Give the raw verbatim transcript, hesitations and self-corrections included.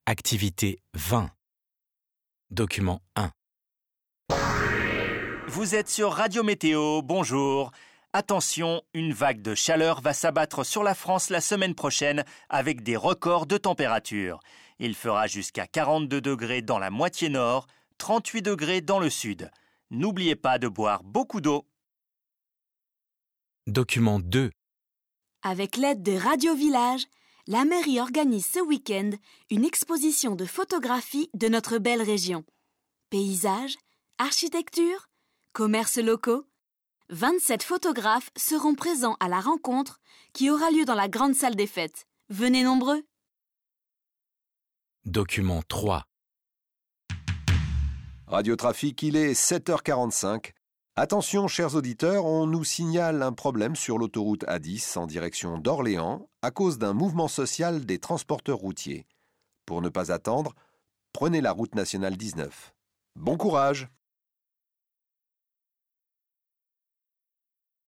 Activité vingt. Document un. Vous êtes sur Radio Météo, bonjour. Attention, une vague de chaleur va s'abattre sur la France la semaine prochaine avec des records de température. Il fera jusqu'à quarante-deux degrés dans la moitié nord, trente-huit degrés dans le sud. N'oubliez pas de boire beaucoup d'eau. Document deux. Avec l'aide de Radio Village, la mairie organise ce week-end une exposition de photographies de notre belle région. Paysages, architecture, commerces locaux. vingt-sept photographes seront présents à la rencontre qui aura lieu dans la grande salle des fêtes. Venez nombreux. Document trois. Radio Trafic, il est sept heures quarante-cinq. Attention, chers auditeurs, on nous signale un problème sur l'autoroute A dix en direction d'Orléans à cause d'un mouvement social des transporteurs routiers. Pour ne pas attendre, prenez la route nationale dix-neuf. Bon courage!